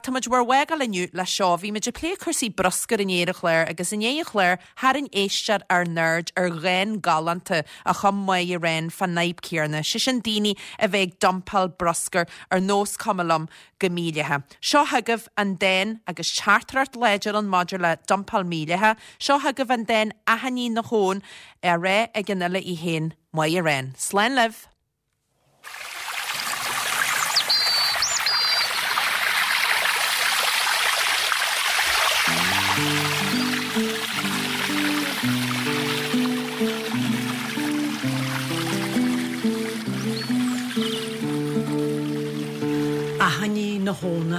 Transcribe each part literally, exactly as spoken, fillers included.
tamid war wegal iniu le seoví me de plé cursí broscar in éire chléir agus in éire chléir har in éistead ar nerd ar réin galanta a chum mai i réin fan naib cíarna si sin daoine a bheith dumpal broscar ar nós cumlam gomílethe. Seo hagah an den agus chartrart ledger an module le dumpal mílethe, seo hagah an den ahaní na hón ar ré a gannile i héin mai i réin. Slán liv. Ahaní na hóna.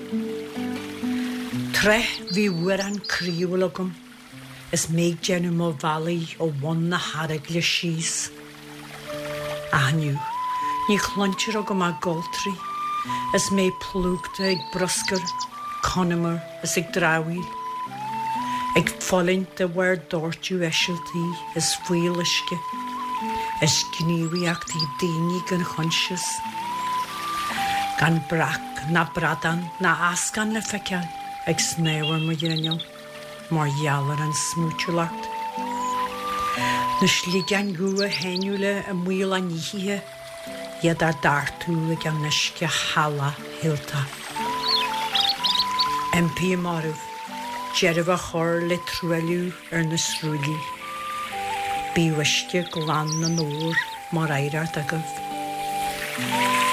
Tre bhí uair an críúil agam, is méid genú mo bhalaí ó bhain na harag le síos. Ahaniu, ní chlantir agam a goltrí, is méid plúgta ag broscar, conimar is ag dráhíl. Ag ffolinn de bhar dórtú eisiiltí is fuilisce, is gníomhaíochtaí daoine gan chonsias. Gan brac na bradan na ascan le feiceal ag snéhar mo dhéanam, mar dheallar an smúteúlacht. Na slígan gua héniúle a muil an níhithe, iad ar dartú ag an nisce hala hilta. Empi marúh, jeirh a chor le trúiliú ar na srúilí. Bí wisce glán na nóir mar éireart agah.